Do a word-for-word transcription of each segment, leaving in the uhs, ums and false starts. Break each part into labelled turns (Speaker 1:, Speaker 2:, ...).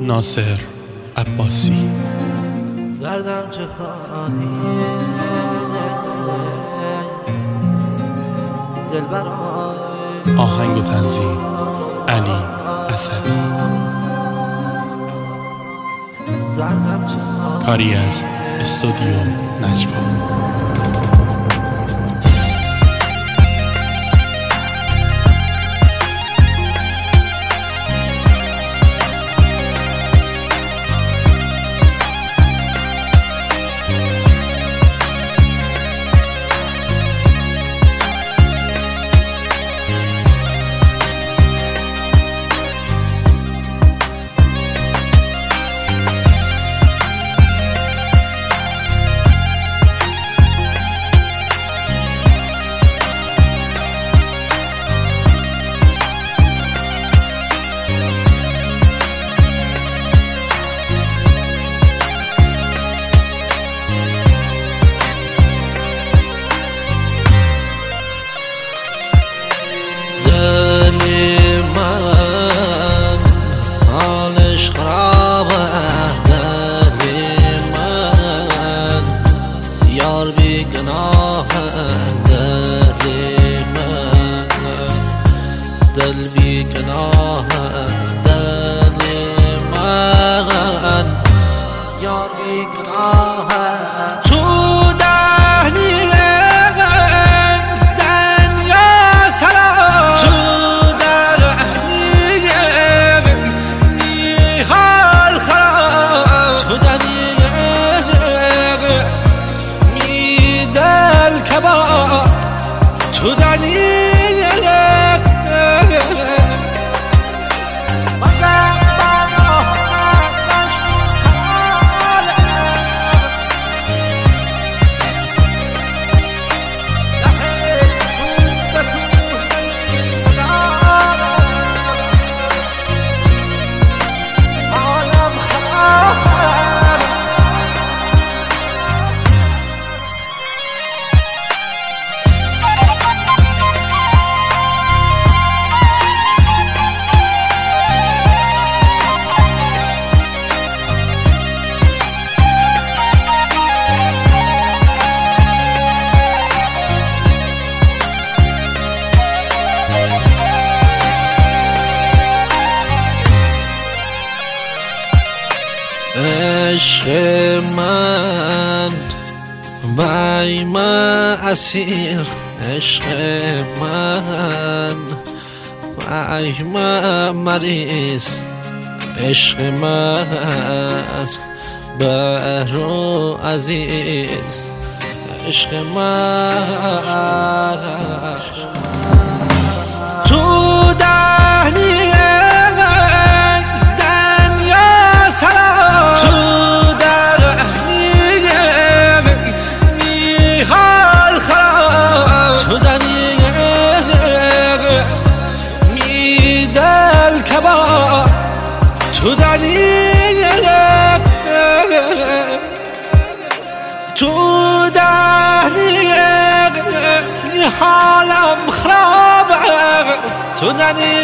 Speaker 1: ناصر عباسی.
Speaker 2: دردم چه خواهی دلبرای.
Speaker 1: آهنگ و تنظیم علی اسدی.
Speaker 2: دردم چه خواهی
Speaker 1: کاری از استودیو نجوا.
Speaker 2: دل بی گناه دل من یار بی گناه تو دهنی دنیا سلام تو دهنی بی حال خراب تو دهنی می دل کباب تو دهنی عشق من بای ما اسیر عشق من بای ما مریض عشق من برو عزیز عشق من تو دهنی دنیا سلام تو دهنی می حال خراب تو دهنی می دل کباب تو دهنی تو دهنی حالم خراب تو دهنی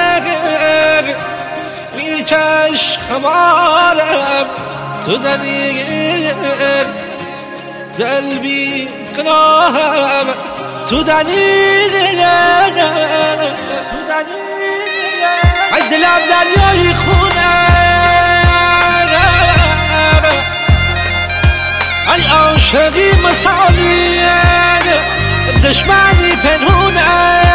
Speaker 2: می کش خمارم تو دهنی دل بی گناهم تو دهنی تو دهنی ای دلم دریای خونه ای عاشقی مثالی دشمنی پنهونه